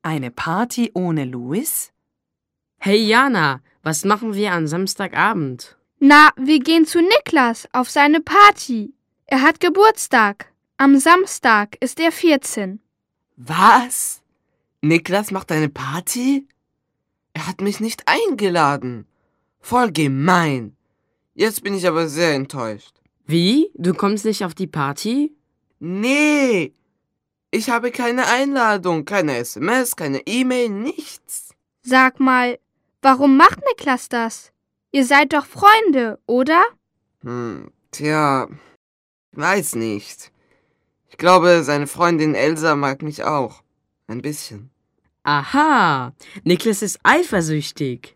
Eine Party ohne Louis? Hey Jana, was machen wir am Samstagabend? Na, wir gehen zu Niklas auf seine Party. Er hat Geburtstag. Am Samstag ist er 14. Was? Niklas macht eine Party? Er hat mich nicht eingeladen. Voll gemein. Jetzt bin ich aber sehr enttäuscht. Wie? Du kommst nicht auf die Party? Nee, ich habe keine Einladung, keine SMS, keine E-Mail, nichts. Sag mal, warum macht Niklas das? Ihr seid doch Freunde, oder? Tja, weiß nicht. Ich glaube, seine Freundin Elsa mag mich auch. Ein bisschen. Aha, Niklas ist eifersüchtig.